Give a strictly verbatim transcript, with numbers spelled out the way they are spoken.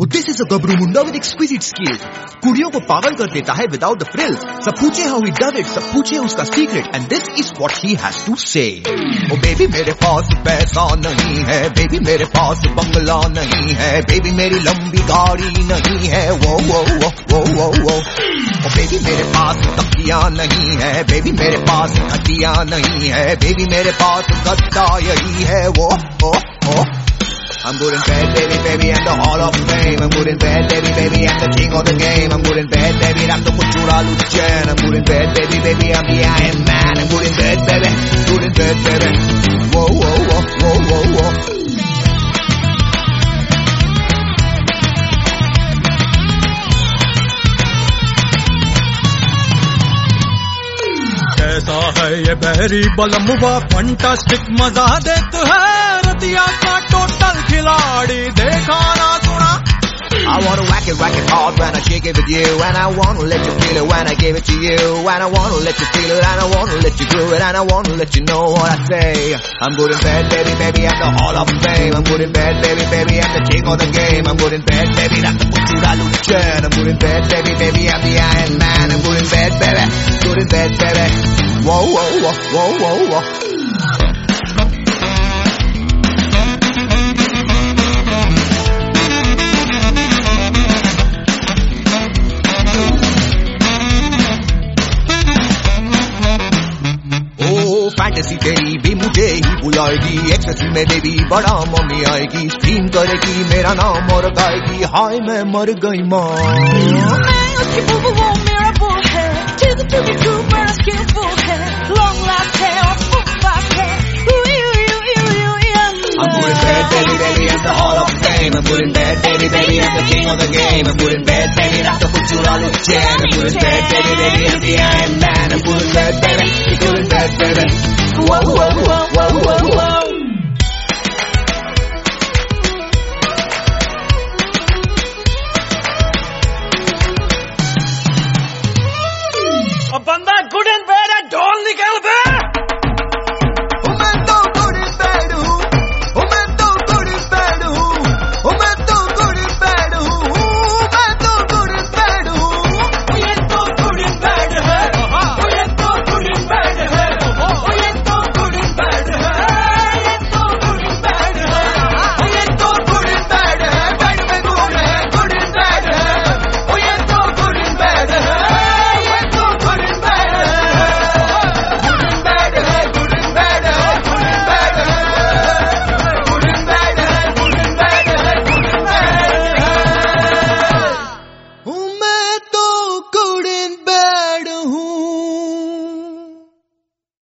Oh, this is a gabru munda with exquisite skills. कुड़ियों को पागल कर देता है without the frills. सब पूछे how he does it, सब पूछे उसका secret, and this is what he has to say. Oh baby मेरे पास पैसा नहीं है, baby मेरे पास बंगला नहीं है, baby मेरी लंबी गाड़ी नहीं है, वो वो वो वो वो वो. Oh baby मेरे पास तकिया नहीं है, baby मेरे पास खटिया नहीं है, baby मेरे पास गद्दा यही है, वो ओ ओ. I'm good in bed, baby, baby, and the hall of fame. I'm good in bed, baby, baby, and the king of the game. I'm good in bed, baby, I'm the kuchura luchen. I'm good in bed, baby, baby, I'm the Iron Man. I'm good in bed, baby, good in bed, baby. Whoa, whoa, whoa, whoa, whoa, whoa. कैसा है ये बहरी बलमुआ, fantastic मजा देता है, रतिया का total खिलाड़ी, देखा ना सुना. I wanna whack it, whack it hard when I shake it with you, and I wanna let you feel it when I give it to you, and I wanna let you feel it, and I wanna let you do it, and I wanna let you know what I say. I'm good in bed, baby, baby, I'm the hall of fame. I'm good in bed, baby, baby, I'm the king of the game. I'm good in bed, baby, that's the kuchura luchen. I'm good in bed, baby, baby, I'm the Iron Man. I'm good in bed, baby, good in bed, baby. Whoa, whoa, whoa, whoa, whoa, whoa. Fantasy तेरी भी मुझे ही बुलाएगी, एक्सट्री में baby बड़ा mummy आएगी, scream करेगी मेरा नाम और गाएगी, हाय मैं मर गई माँ. मैं उसकी बुबु वो मेरा बुल है, टू टू टू बड़ा स्किलफुल है, लॉन्ग लास्ट है और फुल फास्ट है. I'm good in bed, baby, baby, I'm the hall of fame. I'm good in bed, baby, baby, I'm the king of the game. I'm good in bed, baby, that's the kuchura luchen. I'm good in bed, baby, baby, I'm the Iron Man. I'm good in bed, baby, I'm good in bed, baby. Whoa, whoa, whoa, whoa, whoa, whoa. अब बंदा good and bad है, ढोल निकल बे.